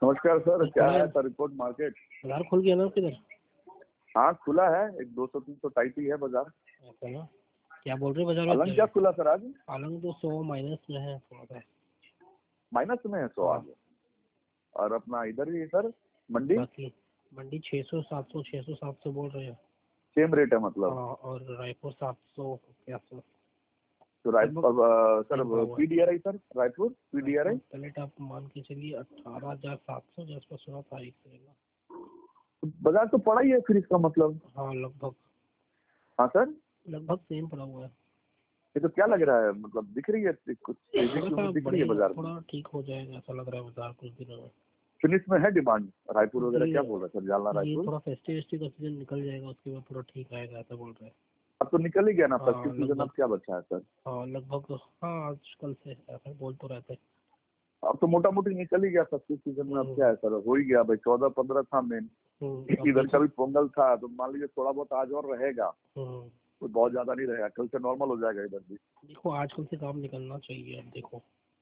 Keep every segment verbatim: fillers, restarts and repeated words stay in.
नमस्कार सर, क्या खुला है सर रिपोर्ट मार्केट? बाजार खुल गया ना किधर? हाँ खुला है, एक दो सौ तीन सौ टाइट ही है बाजार। ऐसा ना? क्या बोल रहे बाजार में? अलंग क्या खुला सर आज? अलंग तो सौ माइनस में है थोड़ा सा। माइनस में है सौ आज। और अपना इधर ही सर मंडी बाकी मंडी छः सौ सात सौ छः सौ सात सौ बोल रहे हैं। सेम रेट है मतलब। हाँ, और रायपुर सात सौ क्या सौ। तो Raipur sir PDRI sir Raipur PDRI पहले आप मान के चलिए अठारह हजार सात सौ जैसे पर सुना था एक सेकंड। बाजार तो पड़ा ही है फिर इसका मतलब। हाँ लगभग। हाँ सर लगभग सेम पड़ा हुआ है। ये तो क्या लग रहा है, मतलब दिख रही है कुछ तेजी थोड़ा दिख रही है बाजार में? थोड़ा ठीक हो जाएगा ऐसा लग रहा है बाजार कुछ दिनों में। फिनिश में है डिमांड रायपुर वगैरह, क्या बोल रहे हैं सर जालना ये रायपुर? थोड़ा फेस्टिव का सीजन निकल जाएगा उसके बाद थोड़ा ठीक आएगा ऐसा बोल रहे हैं। अब तो निकल ही गया ना हाँ, फेस्टिव सीजन, अब क्या बचा है सर? हाँ लगभग। हाँ आजकल से ऐसा बोल तो रहते हैं। अब तो मोटा मोटी निकल ही गया फेस्टिव सीजन में। अब क्या है सर, हो ही गया भाई। चौदह पंद्रह था मेन, इधर का भी पोंगल था, तो मान लीजिए थोड़ा बहुत आज और रहेगा, तो बहुत ज्यादा नहीं रहेगा। कल से नॉर्मल हो जाएगा इधर भी। देखो आजकल से काम निकलना चाहिए। अब देखो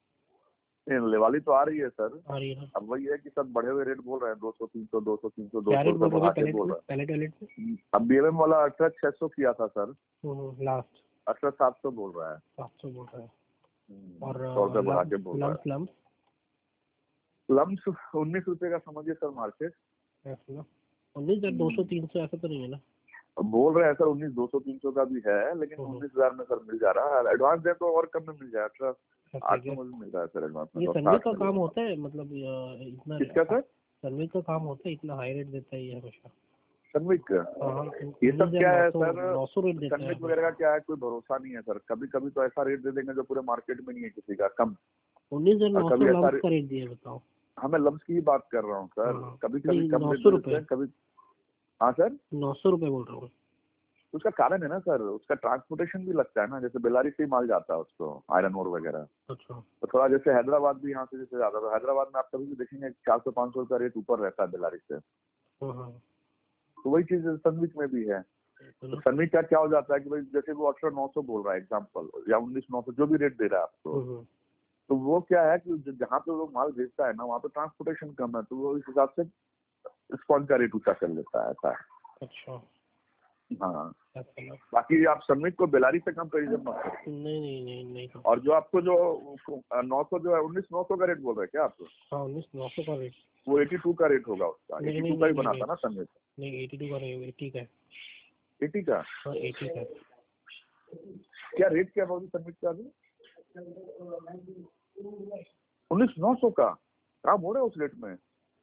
लेवाली तो आ रही है सर। आ रही है ना? अब वही है कि सब बढ़े हुए रेट बोल रहे हैं, दो सौ तीन सौ दो सौ तीन सौ दो क्या सौ रेट बोल बढ़ा रहे के बोल रहे पैलेट पैलेट हैं। अब बीएमएम वाला अठारह छह सौ किया था सर, लास्ट अठारह सात सौ बोल रहा है। सात सौ बोल रहा है। और और सौ रुपये बढ़ा के बोल रहा है। लम्स लम्स लम्स उन्नीस रुपए का समझिए सर मार्केट। उन्नीस हजार दो सौ तीन सौ ऐसा तो नहीं है ना? बोल रहे हैं सर उन्नीस दो सौ तीन सौ का भी है, लेकिन उन्नीस हजार में सर मिल जा रहा है। एडवांस दे तो और कम में मिल जाए, अठारह आठ सौ में भी मिल रहा है सर एडवांस में। ये सर्वे का काम होता है मतलब इतना? किसका सर? सर्वे का काम होता है, इतना हाई रेट देता है ये हमेशा? सनविक ये सब क्या है सर, नौ सौ रेट देता है। सनविक वगैरह का क्या है, कोई भरोसा नहीं है सर। कभी कभी तो ऐसा रेट दे देंगे जो पूरे मार्केट में नहीं है किसी का कम। उन्नीस हजार नौ सौ कभी ऐसा का रेट दिया, बताओ। हाँ मैं लम्स की ही बात कर रहा हूँ सर। कभी कभी कम नौ रेट सौ दे देते हैं कभी। हाँ सर नौ सौ रुपए बोल रहा हूँ। उसका कारण है ना सर, उसका ट्रांसपोर्टेशन भी लगता है ना। जैसे बेलारी से ही माल जाता है उसको, आयरन ओर वगैरह। अच्छा। तो थोड़ा जैसे हैदराबाद भी यहाँ से जैसे जाता था, हैदराबाद में आप कभी भी देखेंगे चार सौ पाँच सौ का रेट ऊपर रहता है बेलारी से। तो वही चीज सनविक में भी है। तो सनविक का क्या हो जाता है कि भाई जैसे वो अठारह नौ सौ बोल रहा है एग्जाम्पल, या उन्नीस नौ सौ जो भी रेट दे रहा है आपको, तो वो क्या है कि जहाँ पे वो माल भेजता है ना, वहाँ पे ट्रांसपोर्टेशन कम है, तो वो इस हिसाब से स्पॉन्ज का रेट ऊंचा कर लेता है, ऐसा है। अच्छा। हाँ बाकी आप सनविक को बेलारी से कंपेरिजन मत करो। नहीं नहीं नहीं नहीं। और जो आपको जो नौ सौ जो है उन्नीस नौ सौ का रेट बोल रहे हैं क्या आप? हाँ उन्नीस नौ सौ का रेट वो एटी टू का रेट होगा उसका। एटी टू का ही बना था ना सनविक? नहीं एटी टू का नहीं, एटी का। एटी का? हाँ एटी का। क्या रेट क्या होगी सनविक का अभी? उन्नीस नौ सौ का काम हो रहा है उस रेट में।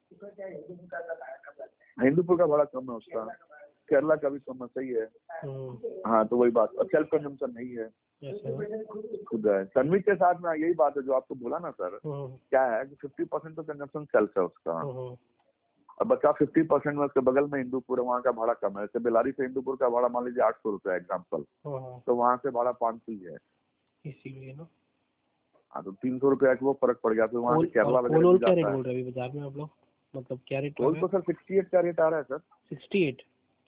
हिंदुपुर का बड़ा कम है उसका, केरला का भी कम है, सही है। हाँ तो वही बात, सेल्फ कंजम्पशन नहीं है खुद है। सनविक के साथ में यही बात है जो आपको बोला ना सर, क्या है कि फिफ्टी परसेंट तो कंजम्पशन सेल्फ है उसका। अब बच्चा फिफ्टी परसेंट में उसके बगल में हिंदुपुर है, वहाँ का भाड़ा कम है। जैसे बेलारी से हिंदुपुर का भाड़ा मान लीजिए आठ सौ रुपया एग्जाम्पल, तो वहाँ से भाड़ा पाँच सौ ही है, इसीलिए ना। हाँ तो तीन सौ रुपया वो फर्क पड़ गया। फिर वहाँ से केरला वगैरह कोल क्या रेट बोल रहे हैं अभी बाजार में आप लोग? मतलब क्या रेट? कोल तो सर सिक्सटी एट का रेट आ रहा है sir. Sixty eight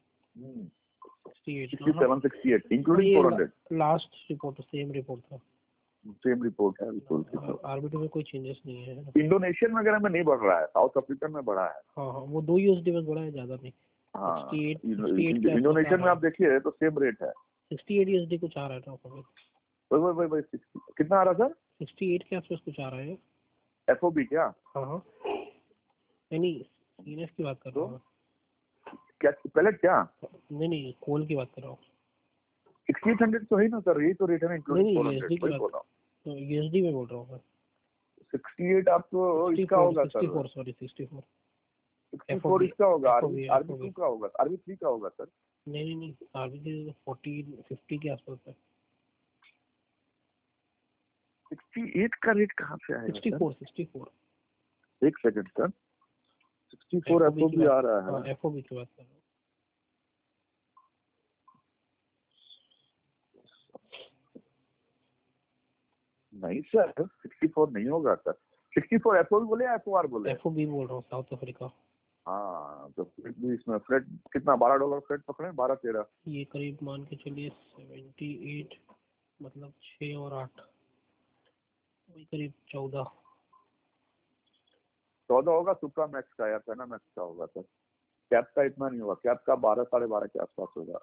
sixty seven sixty eight including four hundred. Last report same report था। सेम रिपोर्ट है बिल्कुल। आरबीटी में कोई चेंजेस नहीं है। इंडोनेशियन वगैरह में नहीं बढ़ रहा है, साउथ अफ्रीकन में बढ़ा है। हाँ हाँ वो दो यूएसडी में बढ़ा है, ज्यादा नहीं। हाँ इंडोनेशियन में आप देखिए तो सेम रेट है। सिक्सटी एट यूएसडी कुछ आ रहा है तो वही वही वही कितना आ रहा सर? सिक्सटी एट के आसपास कुछ आ रहा है। एफओबी क्या? हाँ हाँ नहीं सीएनएफ की बात कर रहा हूँ। क्या पैलेट क्या? नहीं नहीं कोल की बात कर रहा हूँ। सिक्सटी एट हंड्रेड तो है ना सर, यही तो रेट है ना इंक्लूडिंग फोर हंड्रेड। वही बोल रहा हूँ, यूएसडी में बोल रहा हूँ। सिक्सटी एट आपको इसका होगा sir. Sixty four sorry sixty four sixty four इसका होगा। आरबी आरबी टू का होगा, आरबी थ्री का होगा सर। नहीं नहीं नहीं आरबी फोर्टी फिफ्टी के आसपास है। सिक्सटी एट का रेट कहाँ से आया? सिक्सटी फोर सिक्सटी फोर एक second sir, sixty four FOB आ रहा है। एफओबी की बात कर रहा हूँ। नहीं सर सिक्सटी फोर नहीं होगा सर। सिक्सटी फोर एफओबी बोले या एफओआर बोले? एफओबी बोल रहा हूँ, साउथ अफ्रीका। हाँ तो फ्रेट भी इसमें फ्रेट कितना, बारह डॉलर फ्रेट पकड़े, बारह तेरह ये करीब मान के चलिए सेवेंटी एट, मतलब छः और आठ वही करीब चौदह। चौदह होगा सुप्रा मैक्स का या पेना मैक्स का होगा सर। कैप का इतना नहीं होगा, कैप का बारह साढ़े बारह के आसपास होगा।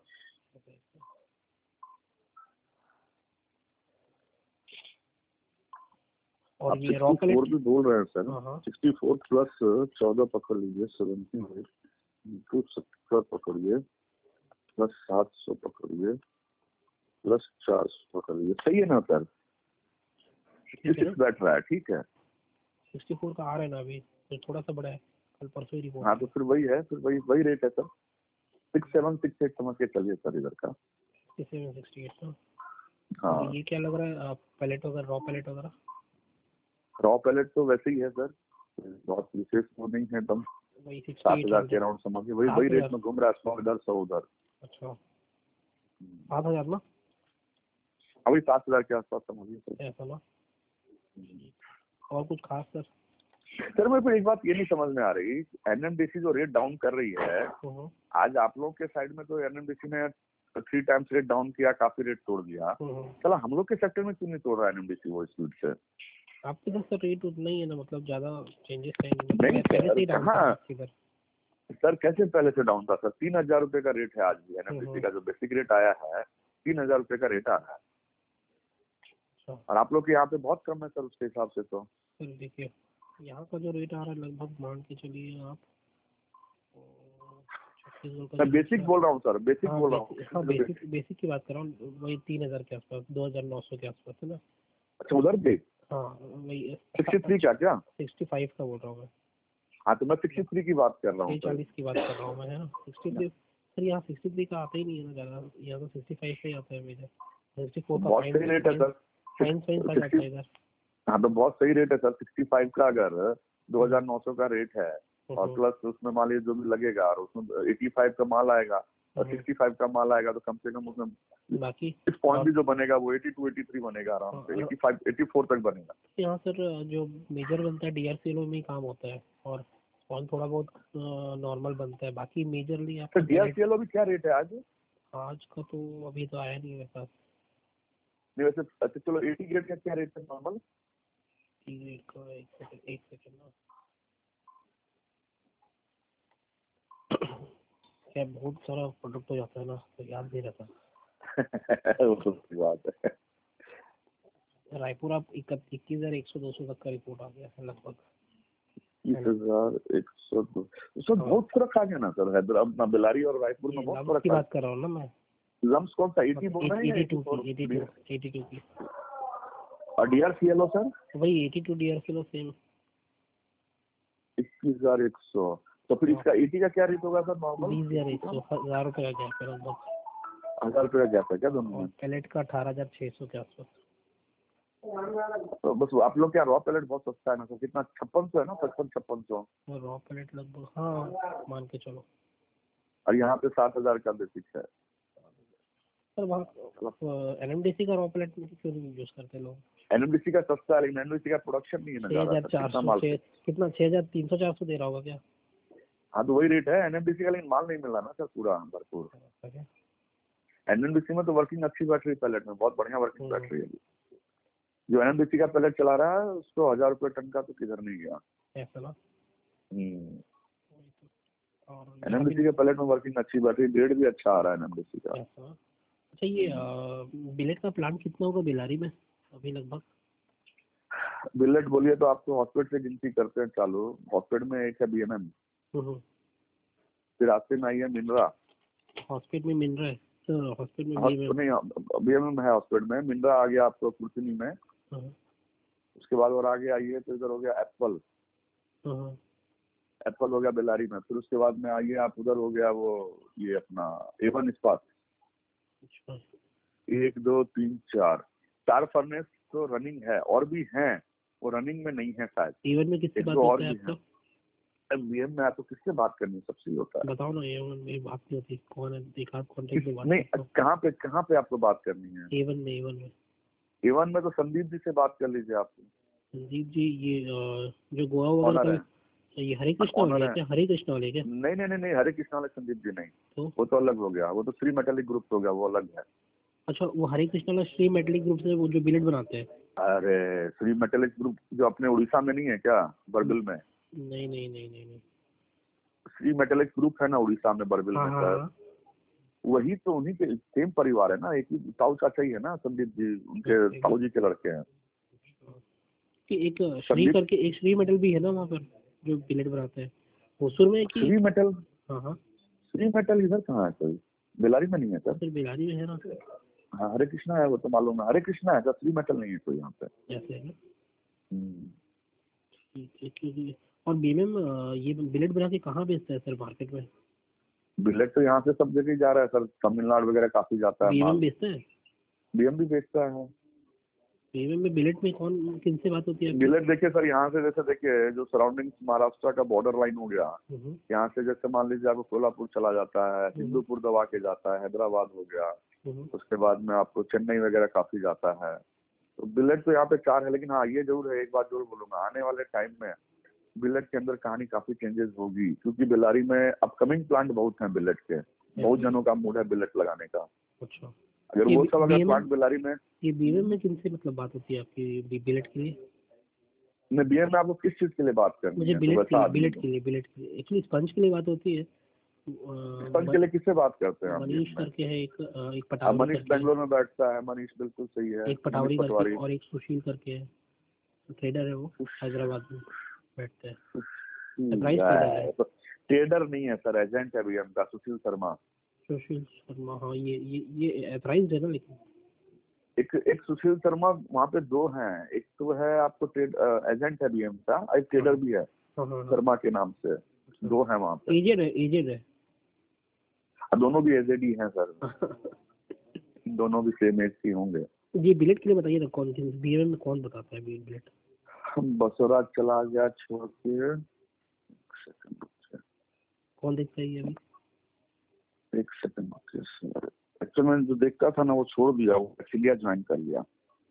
और आप ये रॉ सिक्सटी फोर पैलेट भी बोल रहे हैं सर, हाँ हाँ सिक्सटी फोर प्लस चौदह पकड़ लीजिए, सेवेंटी टू सत्तर पकड़िए, प्लस सात सौ पकड़िए, प्लस चार सौ पकड़िए, सही है ना सर? बैठ रहा है, ठीक है। सिक्सटी फोर का आ रहा है ना अभी, तो थोड़ा सा बड़ा है, कल परसों ही रिपोर्ट। हाँ तो फिर वही है, फिर वही वही रेट है sir, six seven six eight समझ के चलिए सर इधर का। सिक्सटी सेवन सिक्सटी एट ना। हाँ और ये क्या लग रहा है पैलेट वगैरह, रॉ पैलेट वगैरह? रॉ पैलेट तो वैसे ही है सर, बहुत विशेष वो नहीं है, एकदम वही सात हजार के अराउंड समझिए, वही वही रेट में घूम रहा है, सौ इधर सौ उधर। अच्छा सात हजार ना, अभी सात हजार के आसपास समझिए सर, ऐसा ना। और कुछ खास सर? सर मेरे को एक बात ये नहीं समझ में आ रही, एनएमडीसी जो रेट डाउन कर रही है, आज आप लोग के साइड में तो एनएमडीसी ने थ्री टाइम्स रेट डाउन किया, काफी रेट तोड़ दिया, चला हम लोग के सेक्टर में क्यों नहीं तोड़ रहा एनएमडीसी वो स्पीड से? आपके पास तो रेट उतना ही है ना, मतलब ज्यादा चेंजेस है नहीं, नहीं पहले से ही डाउन था सर, सर कैसे पहले से डाउन था सर? तीन हजार रुपए का रेट है आज भी एनएमडीसी का, जो बेसिक रेट आया है तीन हजार रुपए का रेट आ रहा है, और आप लोग के यहाँ पे बहुत कम है सर उसके हिसाब से। तो सर देखिए यहाँ का जो रेट आ रहा है लगभग मान के चलिए आप, मैं बेसिक बोल रहा हूँ सर, बेसिक हाँ, बोल रहा हूँ। हाँ बेसिक बेसिक की बात कर रहा हूँ, वही तीन हजार के आसपास, दो हजार नौ सौ के आसपास है ना। अच्छा उधर पे? हाँ वही सिक्सटी थ्री का क्या? सिक्सटी फाइव का बोल रहा हूँ मैं। हाँ तो मैं सिक्सटी थ्री की बात कर रहा हूँ, चालीस की बात कर रहा हूँ मैं, है ना। सिक्सटी थ्री सर, यहाँ सिक्सटी थ्री का आता ही नहीं है ना ज़्यादा, यहाँ तो सिक्सटी फाइव का ही आता है मेजर। सिक्सटी फोर का बहुत सही रेट है सर, फाइन फाइन आ जाता है इधर। हाँ तो बहुत सही रेट है सर, सिक्सटी फाइव का अगर दो हजार नौ सौ का रेट है, और प्लस उसमें मान लीजिए जो भी लगेगा, और उसमें एटी फाइव का माल आएगा और सिक्सटी फाइव का माल आएगा, तो कम से कम उसमें बाकी इस पॉइंट भी जो बनेगा वो एटी टू एटी थ्री बनेगा आराम से, एटी फाइव एटी फोर तक बनेगा। यहाँ सर जो मेजर बनता है डीआरसीएल में ही काम होता है, और और थोड़ा बहुत नॉर्मल बनता है, बाकी मेजरली आपका डीआरसीएल भी क्या रेट है आज? आज का तो अभी तो आया नहीं मेरे पास। नहीं वैसे अच्छा चलो, एटी ग्रेड का क्या रेट है नॉर्मल? ग्रेड का एक सेकंड एक सेकंड ना, क्या बहुत सारा प्रोडक्ट हो जाता है ना, तो याद नहीं रहता। वो तो सही बात है। रायपुर आप इक्कीस हजार एक सौ दो सौ तक का रिपोर्ट आ गया है लगभग। इक्कीस हजार एक सौ दो सौ बहुत फर्क आ गया ना सर, हैदराबाद बेलारी और रायपुर में बहुत फर्क की बात कर रहा हूँ ना मैं। लम्स कौन सा एटी बोल रहे हैं? एटी टू की एटी टू एटी टू की। और डीआरसीएल सर वही एटी टू डीआरसीएल सेम इक्कीस हजार एक सौ। तो फिर इसका एटी का क्या रेट होगा सर नॉर्मल? बीस हजार एक सौ, हजार रुपए का गैप है लगभग, हजार रुपए का गैप है क्या दोनों में? पैलेट का अठारह हजार छह सौ के आसपास। तो बस आप लोग क्या रॉ पैलेट बहुत सस्ता है ना सर, कितना छप्पन सौ है ना, पचपन छप्पन सौ रॉ पैलेट लगभग, हाँ मान के चलो। और यहाँ पे सात हजार का बेसिक है सर वहाँ एनएमडीसी का रॉ पैलेट क्यों नहीं यूज करते लोग? एनएमडीसी का सस्ता है, लेकिन एनएमडीसी का प्रोडक्शन नहीं है ना ज्यादा, कितना छह हजार तीन सौ चार सौ दे रहा होगा क्या? हाँ तो वही रेट है एनएमडीसी का, लेकिन माल नहीं मिल रहा ना सर पूरा भरपूर। एनएमडीसी में तो वर्किंग अच्छी बैटरी पैलेट में, बहुत बढ़िया वर्किंग बैटरी है। जो एनएमडीसी का पैलेट चला रहा है उसको हजार रुपए टन का तो किधर नहीं गया। एनएमडीसी के पैलेट में वर्किंग अच्छी बैटरी, ग्रेड भी अच्छा आ रहा है एनएमडीसी का। अच्छा ये बिलेट का प्लांट कितना होगा बेलारी में अभी लगभग? बिलेट बोलिए तो आपको हॉस्पिटल से गिनती करते हैं चालू, हॉस्पिटल में एक है बीएमएम, फिर रास्ते में आई है मिनरा। हॉस्पिटल में मिनरा है सर, हॉस्पिटल में नहीं बीएमएम है हॉस्पिटल में, मिनरा आ गया आपको कुर्सिनी में, उसके बाद और आगे आइए तो इधर हो गया एप्पल, एप्पल हो गया बेलारी में, फिर उसके बाद में आइए आप उधर हो गया वो ये अपना एवन इस्पात, एक दो तीन चार चार फर्नेस तो रनिंग है, और भी हैं वो रनिंग में नहीं है शायद। एवन में किससे बात होता है आपका? बीएम में आपको किससे बात करनी सबसे होता है, बताओ ना। एवन में बात नहीं होती, कौन है देखा कांटेक्ट में बात नहीं, कहाँ पे कहाँ पे आपको बात करनी है? एवन में एवन में एवन में तो संदीप जी से बात कर लीजिए आप। संदीप जी ये जो गोवा वगैरह का, ये हरे कृष्णा वाले क्या? हरे कृष्णा वाले क्या? नहीं नहीं नहीं हरे कृष्णा वाले संदीप जी नहीं, तो? वो तो अलग हो गया, वो तो श्री मेटालिक ग्रुप हो गया, वो अलग है। अच्छा वो हरे कृष्णा वाला श्री मेटालिक ग्रुप से वो जो बिलेट बनाते हैं? अरे श्री मेटालिक ग्रुप जो अपने उड़ीसा में नहीं है क्या, बरबिल में? नहीं नहीं नहीं नहीं नहीं श्री मेटल एक ग्रुप है ना उड़ीसा में, बरबिल हाँ में हाँ सर, हाँ वही तो उन्हीं के सेम परिवार है ना, एक ही ताऊ चाचा ही है ना संदीप जी, उनके एक ताऊ जी के लड़के हैं। कि एक श्री संदीप करके एक श्री मेटल भी है ना वहाँ पर जो बिलेट बनाते हैं, होसुर में कि? श्री मेटल, हाँ हाँ श्री मेटल इधर कहाँ है सर? बेलारी में नहीं है सर? फिर बिलारी में है ना? हाँ हरे कृष्णा है, वो तो मालूम है, हरे कृष्णा है सर, श्री मेटल नहीं है कोई यहाँ पे। ऐसे है ना? हम्म। ठीक है क्योंकि और बीएमएम ये बिलेट बना के कहाँ बेचता है सर मार्केट में? बिलेट तो यहाँ से सब जगह ही जा रहा है सर, तमिलनाडु वगैरह काफी जाता है बीएमएम माल। बेचता है? बीएम भी बेचता है। बीएमएम में बिलेट में कौन किन से बात होती है आपकी? बिलेट देखिए सर, यहाँ से जैसे देखिए जो सराउंडिंग महाराष्ट्र का बॉर्डर लाइन हो गया, हम्म, यहाँ से जैसे मान लीजिए आपको कोल्हापुर चला जाता है, हम्म, हिंदूपुर दबा के जाता है, हैदराबाद हो गया, हम्म, उसके बाद में आपको चेन्नई वगैरह काफी जाता है। तो बिलेट तो यहाँ पे चार है, लेकिन हाँ ये जरूर है, एक बात जरूर बोलूंगा, आने वाले टाइम में बिलेट के अंदर कहानी काफी चेंजेस होगी, क्योंकि बेलारी में अपकमिंग प्लांट बहुत हैं बिलेट के, बहुत जनों का मूड है बिलेट लगाने का। अच्छा अगर ये वो सब अगर बीएमएम प्लांट बेलारी में, ये बीएमएम में किन से मतलब बात होती है आपकी बी- बिलेट के लिए? में बीएम में आपको किस चीज के लिए बात करनी मुझे है? तो बिलेट के वैसा लिए आदमी बिलेट को के लिए बिलेट के लिए एक्चुअली स्पंज के लिए बात होती है। स्पंज के लिए किससे बात करते हैं आप मनीष बीएम में? करके है एक अ, एक अब पटावरी मनीष करके है, बेंगलोर में बैठता है, मनीष बिल्कुल सही है, एक मनीष पटावरी करके पटवारी। और एक सुशील करके है, ट्रेडर है, वो हैदराबाद में बैठते हैं, सरप्राइज ट्रेडर है। ट्रेडर नहीं है सर, एजेंट है बीएम का, सुशील शर्मा। सुशील शर्मा, हाँ ये ये ये एथराइज्ड है ना? लेकिन एक एक सुशील शर्मा, वहाँ पे दो हैं, एक तो है आपको ट्रेड एजेंट है बीएम का, एक ट्रेडर भी है हाँ हाँ हाँ शर्मा के नाम से, दो है वहाँ पे। एजेड है, एजेड है। दोनों भी एजेड ही हैं सर, दोनों भी सेम एज के होंगे। जी बिलेट के लिए बताइए ना, कौन किन बीएमएम में कौन बताता है बी- बिलेट? बसोरा चला गया छोड़ के, कौन देखता है ये अभी? एक सेकंड, एक्चुअली मैंने जो देखता था ना वो छोड़ दिया, वो एक्चुअली ज्वाइन कर लिया।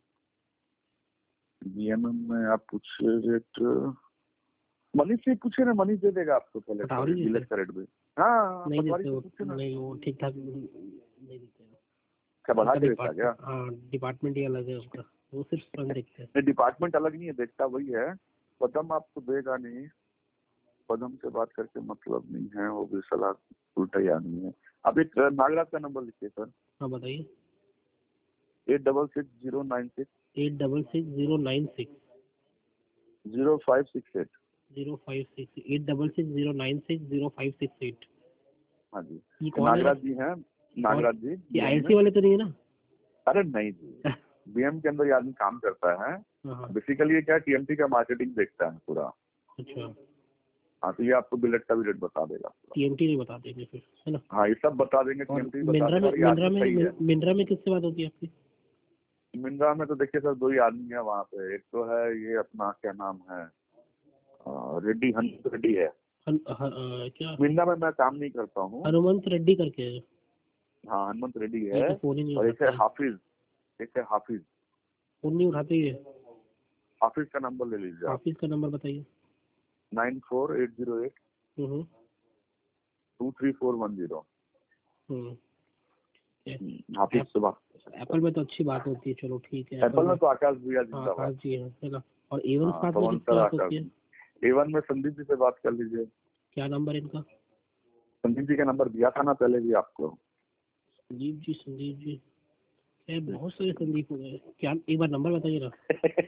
बीएमएम में आप पूछिए रेट, मनीष से पूछे ना, मनीष दे देगा आपको पहले पटावरी जी बिलेट से? का रेट भी। हाँ नहीं पटवारी देते से वो, पूछे ना। नहीं वो ठीक ठाक नहीं देते हैं। क्या बढ़ा उनका के देता है क्या? डिपार्टमेंट, हाँ डिपार्टमेंट ही अलग है उसका, वो सिर्फ स्पंज देखते हैं। नहीं डिपार्टमेंट अलग नहीं है, देखता वही है। पदम आपको देगा नहीं, पदम से बात करके मतलब नहीं है, वो भी सलाह उल्टा ही आदमी है। आप एक नागराज का नंबर लिखिए सर, हाँ बताइए। Eight double six zero nine six eight double six zero nine six zero five six eight. Zero five six eight double six zero nine six zero five six eight. हाँ जी, ये कौन है? नागराज जी हैं, नागराज जी। ये आईएलसी वाले तो नहीं है ना? अरे नहीं जी, बीएम के अंदर ये आदमी काम करता है। हाँ बेसिकली ये क्या टीएमटी का मार्केटिंग देखता है पूरा। अच्छा, हाँ तो ये आपको बिलेट का भी रेट बता देगा। टीएमटी नहीं बता देंगे फिर, है ना? हाँ ये सब बता देंगे, और टीएमटी बता मिंद्रा देंगे, में और ये मिंद्रा आदमी में सही है। मिंद्रा में किससे बात होती है आपकी? मिंद्रा में तो देखिए सर दो ही आदमी है वहाँ पे, एक तो है ये अपना क्या नाम है, अ, रेड्डी, हनुमंत रेड्डी है। हन, ह, अ, क्या मिंद्रा में मैं काम नहीं करता हूँ। हनुमंत रेड्डी करके है? हाँ हनुमंत रेड्डी ये है, तो फोन ही नहीं और एक है उठाते, हाफिज, एक है हाफिज। फोन नहीं उठाते ये। हाफिज का नंबर ले लीजिए आप, ऑफिस का नंबर बताइए। Nine four eight zero eight hmm two three four one zero. हम्म हाफिज से बात। एप्पल में तो अच्छी बात होती है, चलो ठीक है। एप्पल में तो आकाश भैया हाँ, जिंदाबाद। आकाश जी है है ना? और एवन हाँ साथ में पवन किससे सर बात आकाश। होती है? एवन में संदीप जी से बात कर लीजिए। क्या नंबर है इनका? संदीप जी का नंबर दिया था ना पहले भी आपको। संदीप जी, संदीप जी क्या बहुत सारे संदीप हो गए क्या? एक बार नंबर बताइए ना।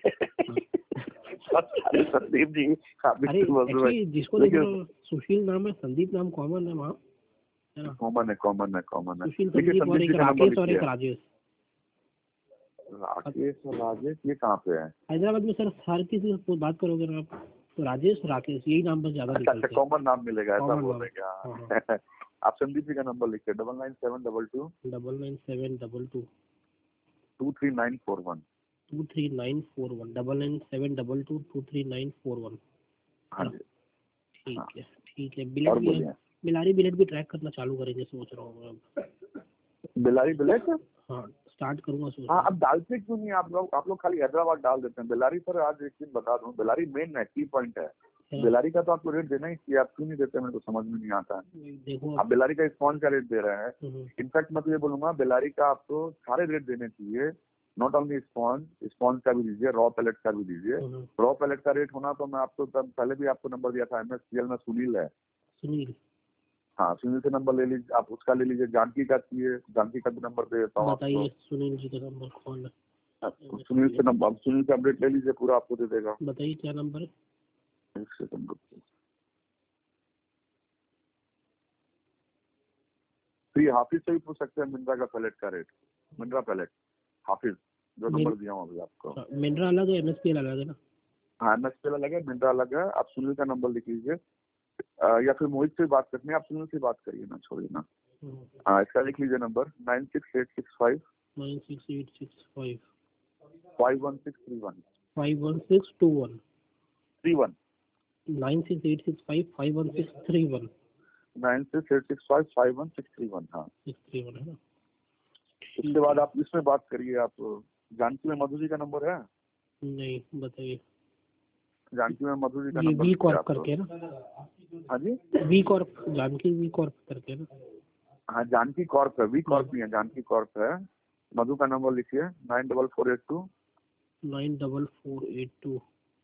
अरे संदीप जी, अरे एक्चुअली जिसको देखो ना सुशील नाम है, संदीप नाम कॉमन है वहाँ, है ना? कॉमन है, कॉमन है, कॉमन है। सुशील, देखिए संदीप और संदीप एक जी का नंबर राकेश और एक लिखिए। राजेश। राकेश और राजेश ये कहाँ पे है? हैदराबाद में सर हर किसी से बात करोगे ना आप तो राजेश राकेश यही नाम बस ज्यादा अच्छा निकलते अच्छा, हैं। कॉमन नाम मिलेगा ऐसा कॉमन बोल नाम। रहे हाँ क्या? आप संदीप जी का नंबर लिखिए, double nine seven double two double nine seven double two two three nine four one. Two three nine four one double nine seven double two two three nine four one. हाँ जी, ठीक है ठीक है। Bill rate और भी बोलिए। Bilari bill rate भी ट्रैक करना चालू करेंगे सोच रहा हूँ अब। बेलारी बिलेट, हाँ स्टार्ट करूँगा सोच हाँ रहा हूँ। अब डालते क्यों नहीं आप लोग? आप लोग खाली हैदराबाद डाल देते हैं। बेलारी पर आज एक दिन बता दूं, बेलारी मेन है, की पॉइंट है। हाँ, बेलारी का तो आपको रेट देना ही चाहिए, आप क्यों नहीं देते? मेरे को समझ में नहीं आता है। देखो आप बेलारी का स्पॉन्ज का रेट दे रहे हैं। हम्म, इनफैक्ट मैं तो ये बोलूंगा बेलारी का आपको सारे रेट देने चाहिए, नॉट ओनली स्पॉन्ज, स्पॉन्ज का भी दीजिए, रॉ पैलेट का भी दीजिए। रॉ पैलेट का रेट होना तो मैं आपको तब पहले भी आपको नंबर दिया था, एमएसपीएल में सुनील है। सुनील, हाँ सुनील से नंबर ले लीजिए, आप उसका ले लीजिए। जानकी का चाहिए, जानकी का भी नंबर दे देता हूँ बताइए सुनील जी का नंबर कौन है? सुनील से नंबर, सुनील से अपडेट ले लीजिए, पूरा आपको दे देगा। बताइए क्या नंबर है? एक सेकंड रुकिए। तो ये हाफिज से भी पूछ सकते हैं मिंद्रा का पैलेट का रेट, मिंद्रा पैलेट हाफिज जो नंबर दिया हूँ अभी आपको। मिंद्रा अलग है, एमएसपीएल अलग है ना? हाँ एमएसपीएल अलग है, मिंद्रा अलग है। आप सुनील का नंबर लिख लीजिए, या फिर मोहित से बात करनी है, आप सुनील से बात करिए ना, छोड़िए ना। हाँ इसका लिख लीजिए number nine six eight six five nine six eight six five five one six three one five one six two one three one nine six eight six five five one six three one nine six eight six five five one six three one हाँ six three one है ना। उसके बाद आप इसमें बात करिए। आप जानकी में मधु जी का नंबर है? नहीं, बताइए। जानकी में मधु जी का ये नंबर वी कॉर्प करके ना? हाँ जी V corp, Janaki V corp करके ना? हाँ जानकी कॉर्प है, वी कॉर्प नहीं है, जानकी कॉर्प है। मधु का नंबर लिखिए nine double four eight two nine double four eight two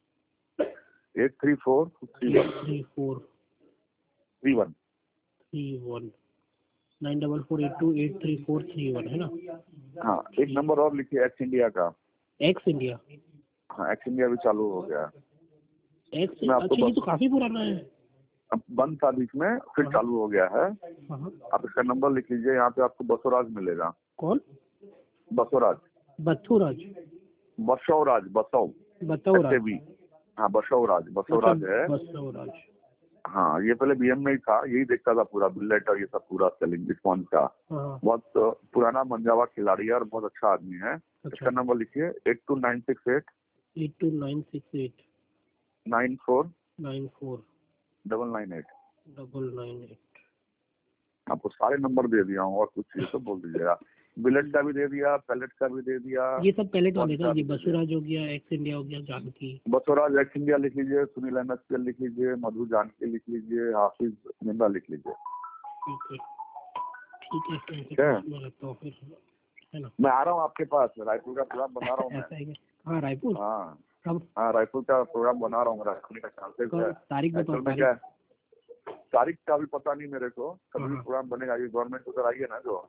eight three four three one three four three one three one nine double four eight two eight three four three one है ना? हाँ एक number और लिखिए X India का। X India? हाँ X India भी चालू हो गया। एक्स, अच्छा ये तो काफी पुराना है। अब बंद था बीच में, फिर चालू हो गया है। आप इसका नंबर लिख लीजिए, यहाँ पे आपको बसोराज मिलेगा। कौन? बसोराज, बथुराज, बसोराज, बसो बतौराज। हाँ बसोराज, बसोराज है। बसौराज। हाँ ये पहले बीएम में ही था, यही देखता था पूरा बुलेट और ये सब पूरा सेलिंग रिस्पॉन्स का। बहुत पुराना मंजावा खिलाड़ी है और बहुत अच्छा आदमी है। इसका नंबर लिखिए eight two nine six eight eight two nine six eight nine four nine four double nine eight double nine eight. आपको सारे नंबर दे दिया हूँ, और कुछ चाहिए तो बोल दीजिएगा। बुलेट का भी दे दिया, पैलेट का भी दे दिया। ये सब पैलेट वाले का? ये बसुराज हो गया, एक्स इंडिया हो गया, जानकी। बसोराज एक्स इंडिया लिख लीजिए, सुनील एमएसपीएल लिख लीजिए, मधु जानकी लिख लीजिए, हाफिज मिंदा लिख लीजिए। ठीक है ठीक है ठीक है, मैं लगता हूँ फिर, है ना? मैं आ रहा हूँ आपके पास, रायपुर का प्रोग्राम बना रहा हूँ मैं। हाँ रायपुर? हाँ कब? हाँ रायपुर का प्रोग्राम बना रहा हूँ, रखने का चांसेस है। तारीख बताओ। तारीख तारीख का भी पता नहीं मेरे को, कभी भी प्रोग्राम बनेगा। ये गवर्नमेंट उधर आई है ना, जो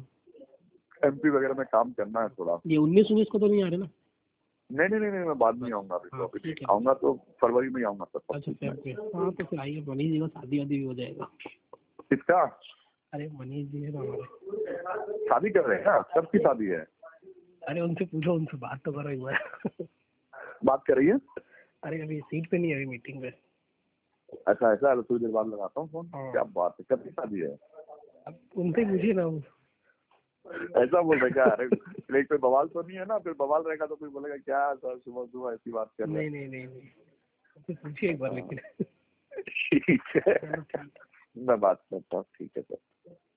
एमपी वगैरह में काम करना है थोड़ा। ये उन्नीस उन्नीस को तो नहीं आ रहे ना? नहीं नहीं नहीं, नहीं मैं बाद में आऊंगा अभी। तो आऊंगा तो फरवरी में आऊंगा सर। अच्छा हाँ तो फिर आइए, मनीष जी का शादी वादी भी हो जाएगा। किसका? अरे मनीष जी है ना हमारे। शादी कर रहे हैं क्या? सबकी शादी है? अरे उनसे पूछो, उनसे बात तो करो एक बार। बात कर रही है? अरे अभी सीट पे नहीं है, अभी मीटिंग में। ऐसा ऐसा है, थोड़ी देर बाद लगाता हूँ फोन। क्या बात है, कब की शादी है? अब उनसे पूछिए ना। ऐसा बोल रहे क्या? अरे कोई कोई बवाल तो नहीं है ना? फिर बवाल रहेगा तो कोई बोलेगा क्या सर सुबह सुबह ऐसी बात कर रहे हैं। नहीं नहीं नहीं, पूछिए एक बार लेकिन। ठीक है मैं बात करता हूँ। ठीक है सर।